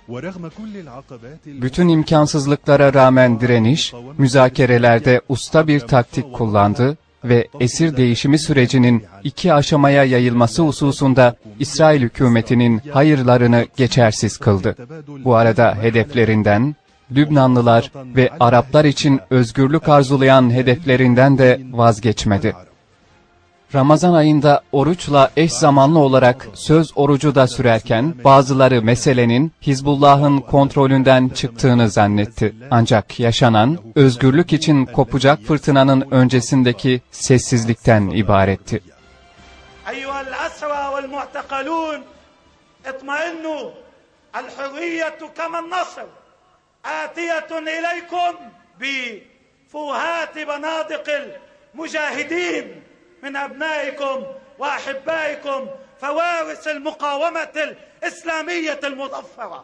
Bütün imkansızlıklara rağmen direniş, müzakerelerde usta bir taktik kullandı ve esir değişimi sürecinin 2 aşamaya yayılması hususunda İsrail hükümetinin hayırlarını geçersiz kıldı. Bu arada hedeflerinden, Lübnanlılar ve Araplar için özgürlük arzulayan hedeflerinden de vazgeçmedi. Ramazan ayında oruçla eş zamanlı olarak söz orucu da sürerken bazıları meselenin Hizbullah'ın kontrolünden çıktığını zannetti. Ancak yaşanan özgürlük için kopacak fırtınanın öncesindeki sessizlikten ibaretti. Eyyuhel asra vel mu'tekalun itmainnu el hurriyetu kemen nasr atiyetun ileykum bi fuhati banadikil mücahidin من أبنائكم وأحبائكم فوارس المقاومة الإسلامية المظفرة.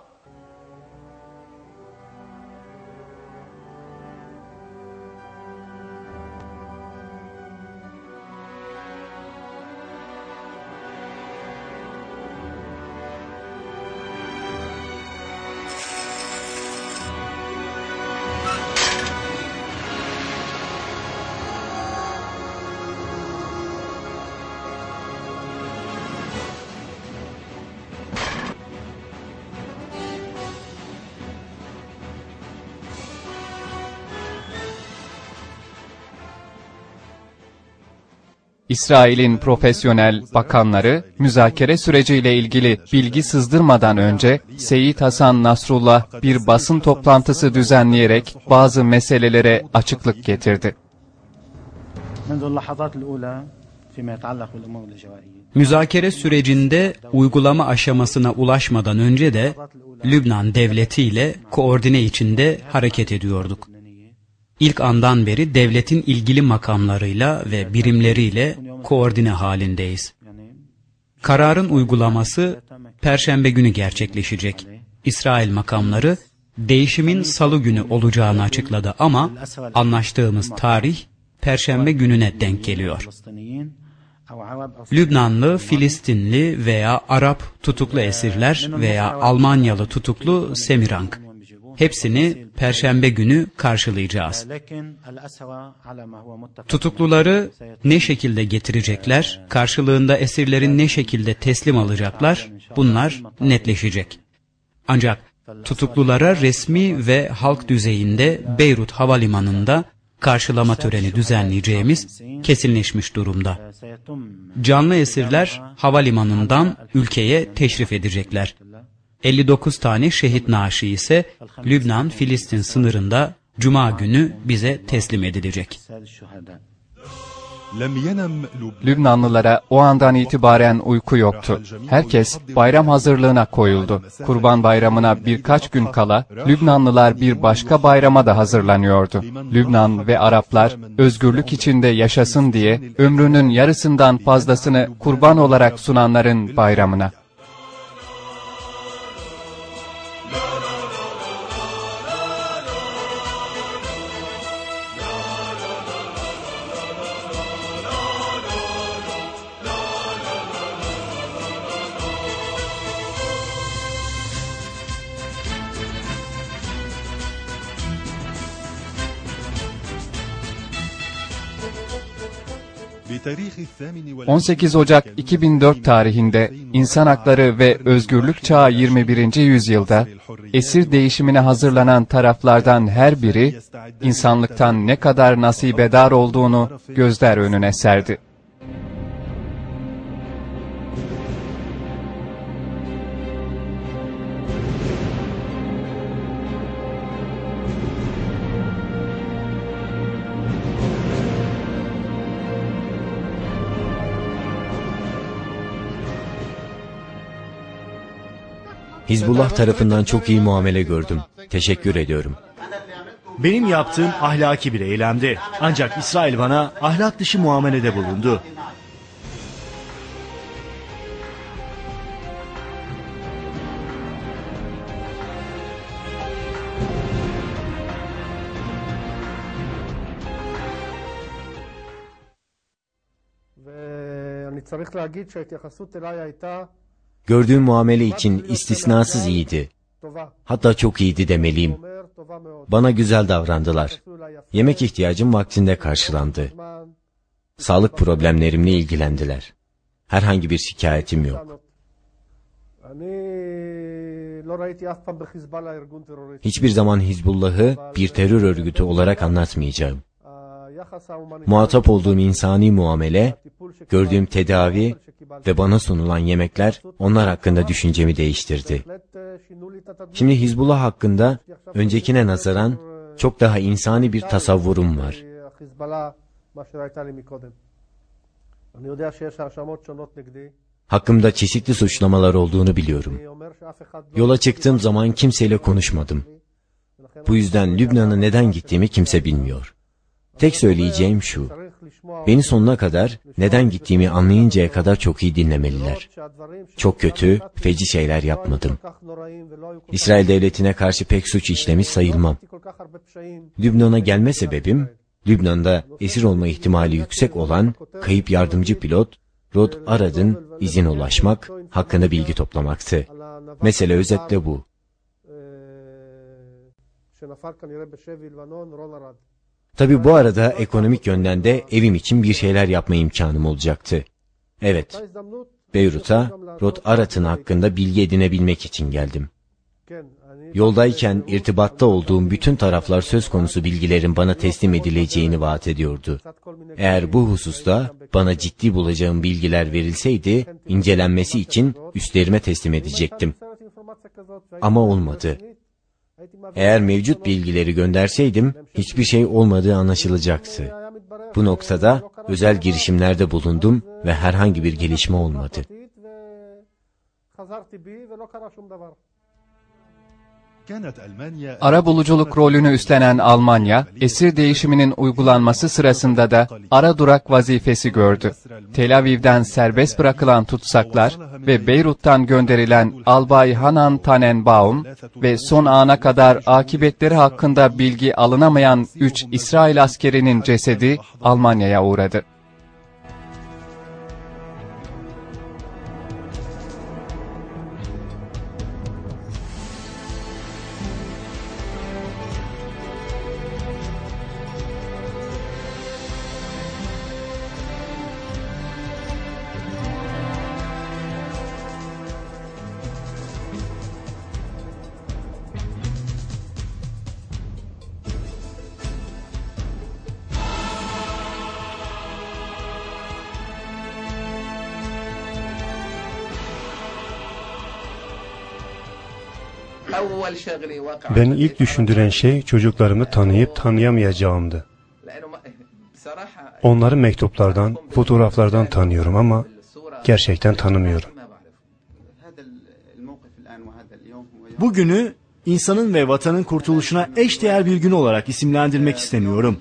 İsrail'in profesyonel bakanları, müzakere süreciyle ilgili bilgi sızdırmadan önce, Seyyid Hasan Nasrullah bir basın toplantısı düzenleyerek bazı meselelere açıklık getirdi. Müzakere sürecinde uygulama aşamasına ulaşmadan önce de, Lübnan devleti ile koordine içinde hareket ediyorduk. İlk andan beri devletin ilgili makamlarıyla ve birimleriyle koordine halindeyiz. Kararın uygulaması Perşembe günü gerçekleşecek. İsrail makamları değişimin Salı günü olacağını açıkladı ama anlaştığımız tarih Perşembe gününe denk geliyor. Lübnanlı, Filistinli veya Arap tutuklu esirler veya Almanyalı tutuklu Semirank. Hepsini Perşembe günü karşılayacağız. Tutukluları ne şekilde getirecekler, karşılığında esirlerin ne şekilde teslim alacaklar, bunlar netleşecek. Ancak tutuklulara resmi ve halk düzeyinde Beyrut Havalimanı'nda karşılama töreni düzenleyeceğimiz kesinleşmiş durumda. Canlı esirler havalimanından ülkeye teşrif edecekler. 59 tane şehit naaşı ise Lübnan-Filistin sınırında Cuma günü bize teslim edilecek. Lübnanlılara o andan itibaren uyku yoktu. Herkes bayram hazırlığına koyuldu. Kurban Bayramı'na birkaç gün kala Lübnanlılar bir başka bayrama da hazırlanıyordu. Lübnan ve Araplar özgürlük içinde yaşasın diye ömrünün yarısından fazlasını kurban olarak sunanların bayramına. ال 18 Ocak 2004 tarihinde İnsan Hakları ve Özgürlük Çağı 21. yüzyılda esir değişimine hazırlanan taraflardan her biri insanlıktan ne kadar nasibedar olduğunu gözler önüne serdi. Hizbullah tarafından çok iyi muamele gördüm. Teşekkür ediyorum. Benim yaptığım ahlaki bir eylemdi. Ancak İsrail bana ahlak dışı muamelede bulundu. Gördüğüm muamele için istisnasız iyiydi. Hatta çok iyiydi demeliyim. Bana güzel davrandılar. Yemek ihtiyacım vaktinde karşılandı. Sağlık problemlerimle ilgilendiler. Herhangi bir şikayetim yok. Hiçbir zaman Hizbullah'ı bir terör örgütü olarak anlatmayacağım. Muhatap olduğum insani muamele, gördüğüm tedavi ve bana sunulan yemekler onlar hakkında düşüncemi değiştirdi. Şimdi Hizbullah hakkında öncekine nazaran çok daha insani bir tasavvurum var. Hakkımda çeşitli suçlamalar olduğunu biliyorum. Yola çıktığım zaman kimseyle konuşmadım. Bu yüzden Lübnan'a neden gittiğimi kimse bilmiyor. Tek söyleyeceğim şu: beni sonuna kadar, neden gittiğimi anlayıncaya kadar çok iyi dinlemeliler. Çok kötü, feci şeyler yapmadım. İsrail devletine karşı pek suç işlemiş sayılmam. Lübnan'a gelme sebebim, Lübnan'da esir olma ihtimali yüksek olan kayıp yardımcı pilot Rod Arad'ın izine ulaşmak, hakkında bilgi toplamaktı. Mesele özetle bu. Tabi bu arada ekonomik yönden de evim için bir şeyler yapma imkanım olacaktı. Evet, Beyrut'a Rod Arad'ın hakkında bilgi edinebilmek için geldim. Yoldayken irtibatta olduğum bütün taraflar söz konusu bilgilerin bana teslim edileceğini vaat ediyordu. Eğer bu hususta bana ciddi bulacağım bilgiler verilseydi, incelenmesi için üstlerime teslim edecektim. Ama olmadı. Eğer mevcut bilgileri gönderseydim, hiçbir şey olmadığı anlaşılacaktı. Bu noktada özel girişimlerde bulundum ve herhangi bir gelişme olmadı. Arabuluculuk rolünü üstlenen Almanya, esir değişiminin uygulanması sırasında da ara durak vazifesi gördü. Tel Aviv'den serbest bırakılan tutsaklar ve Beyrut'tan gönderilen Albay Hanan Tannenbaum ve son ana kadar akıbetleri hakkında bilgi alınamayan 3 İsrail askerinin cesedi Almanya'ya uğradı. Beni ilk düşündüren şey çocuklarımı tanıyıp tanıyamayacağımdı. Onları mektuplardan, fotoğraflardan tanıyorum ama gerçekten tanımıyorum. Bugünü insanın ve vatanın kurtuluşuna eşdeğer bir gün olarak isimlendirmek istemiyorum.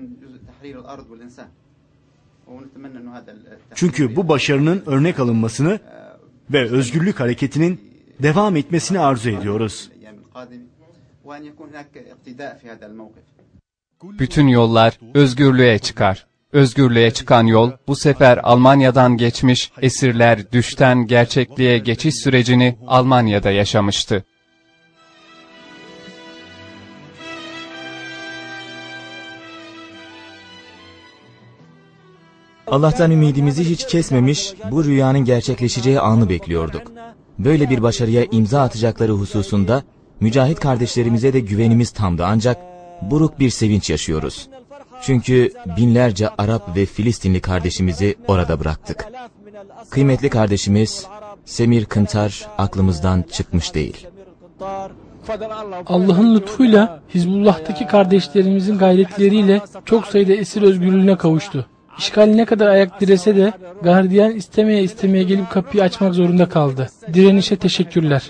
Çünkü bu başarının örnek alınmasını ve özgürlük hareketinin devam etmesini arzu ediyoruz. Bütün yollar özgürlüğe çıkar. Özgürlüğe çıkan yol bu sefer Almanya'dan geçmiş, esirler düşten gerçekliğe geçiş sürecini Almanya'da yaşamıştı. Allah'tan ümidimizi hiç kesmemiş, bu rüyanın gerçekleşeceği anı bekliyorduk. Böyle bir başarıya imza atacakları hususunda mücahit kardeşlerimize de güvenimiz tamdı, ancak buruk bir sevinç yaşıyoruz. Çünkü binlerce Arap ve Filistinli kardeşimizi orada bıraktık. Kıymetli kardeşimiz Semir Kıntar aklımızdan çıkmış değil. Allah'ın lütfuyla Hizbullah'taki kardeşlerimizin gayretleriyle çok sayıda esir özgürlüğüne kavuştu. İşgal ne kadar ayak direse de gardiyan istemeye gelip kapıyı açmak zorunda kaldı. Direnişe teşekkürler.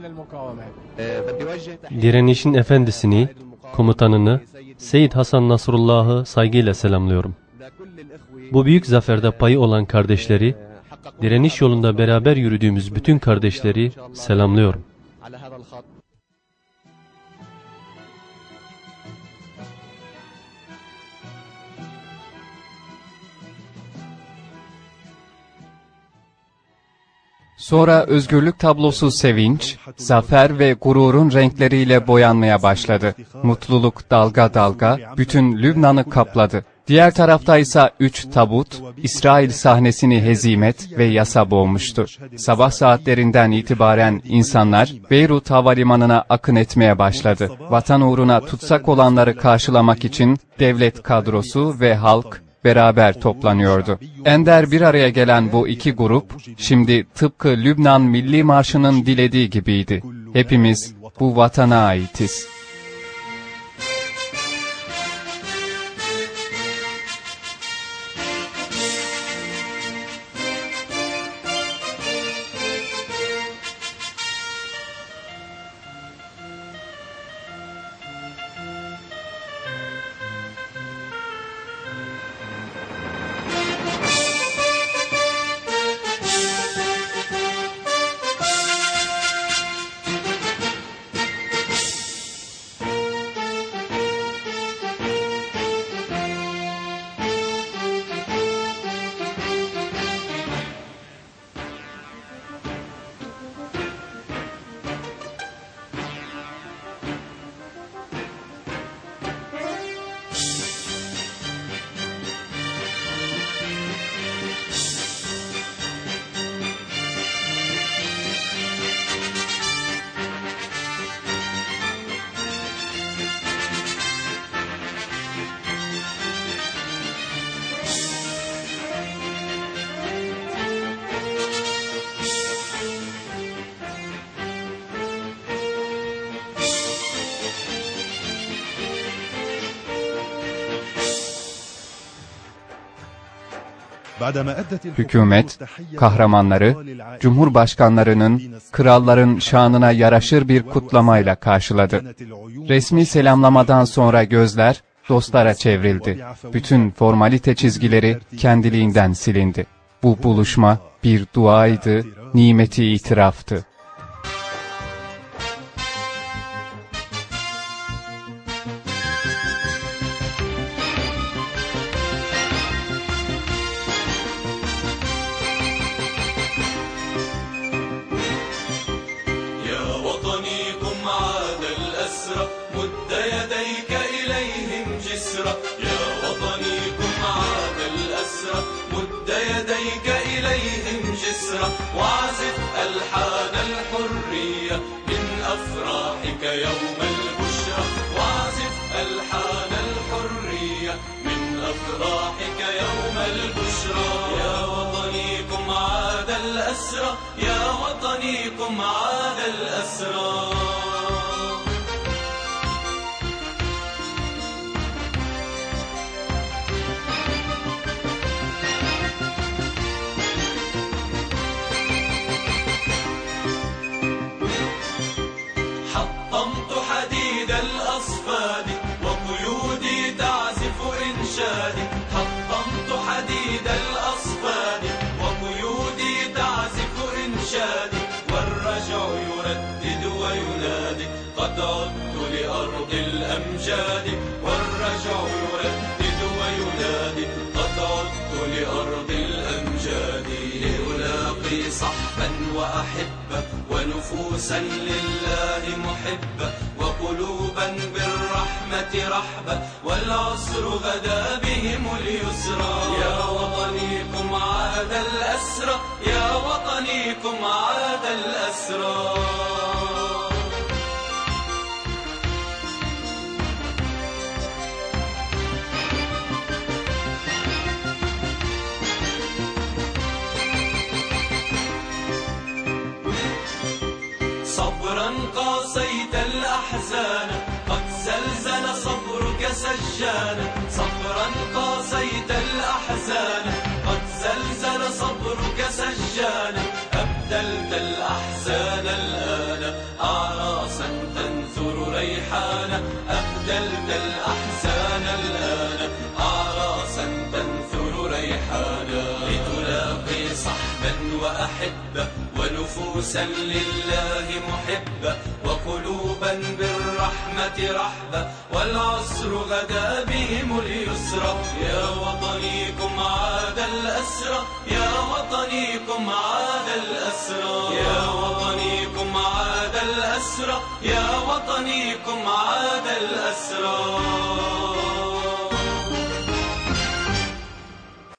Direnişin efendisini, komutanını, Seyyid Hasan Nasrullah'ı saygıyla selamlıyorum. Bu büyük zaferde payı olan kardeşleri, direniş yolunda beraber yürüdüğümüz bütün kardeşleri selamlıyorum. Sonra özgürlük tablosu sevinç, zafer ve gururun renkleriyle boyanmaya başladı. Mutluluk dalga dalga bütün Lübnan'ı kapladı. Diğer tarafta ise 3 tabut, İsrail sahnesini hezimet ve yasa boğmuştu. Sabah saatlerinden itibaren insanlar Beyrut havalimanına akın etmeye başladı. Vatan uğruna tutsak olanları karşılamak için devlet kadrosu ve halk beraber toplanıyordu. Ender bir araya gelen bu iki grup, şimdi tıpkı Lübnan Milli Marşı'nın dilediği gibiydi. Hepimiz bu vatana aitiz. Hükümet, kahramanları, cumhurbaşkanlarının, kralların şanına yaraşır bir kutlamayla karşıladı. Resmi selamlamadan sonra gözler dostlara çevrildi. Bütün formalite çizgileri kendiliğinden silindi. Bu buluşma bir duaydı, nimeti itiraftı. وعزف ألحان الحرية من أفراحك يوم البشرى وعزف ألحان الحرية من أفراحك يوم البشرى يا وطني قم عاد الأسرى يا وطني قم عاد الأسرى حطمت حديد الأصفاد وقيودي تعزف إنشادي والرجع يردد وينادي قد عدت لأرض الأمجاد والرجع يردد وينادي قد عدت لأرض الأمجاد لألاقي صحبا وأحبة ونفوسا لله محبة وقلوبا بالرحمة رحبة والعسر غدا بهم اليسرى يا وطني قم عاد الأسرى يا وطني قم عاد الأسرى صبرا قاسيت الأحزان قد زلزل صبرك سجانا صبرا قاسيت الأحزان قد زلزل صبرك سجانا أبدلت الأحزان الآن أعراسا تنثر ريحانا أبدلت الأحزان الآن أعراسا تنثر ريحانا لتلاقي صحبا وأحبة ونفوسا لله محبة وقلوبا بالرحمة بالرحمة رحبة والعسر غدا بهم اليسرى. يا وطني قم عاد الأسرى، يا وطني قم عاد الأسرى، يا وطني قم عاد الأسرى، يا وطني قم عاد الأسرى.